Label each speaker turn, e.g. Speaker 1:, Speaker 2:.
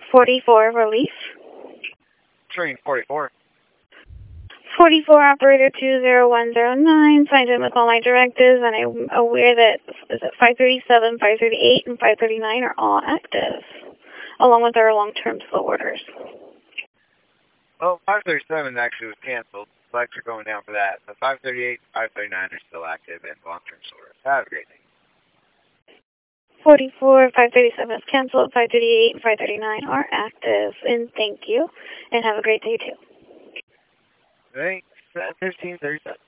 Speaker 1: 44 relief.
Speaker 2: Train 44.
Speaker 1: 44 operator 20109. Signed in with all my directives, and I'm aware that is it 537, 538, and 539 are all active, along with our long-term slow orders.
Speaker 2: Well, 537 actually was canceled. Flags are going down for that. The 538 and 539 are still active and long-term slow orders. Have a great day.
Speaker 1: 44, 537 is canceled. 538 and 539 are active, and thank you, and have a great day too.
Speaker 2: Thanks. 1537.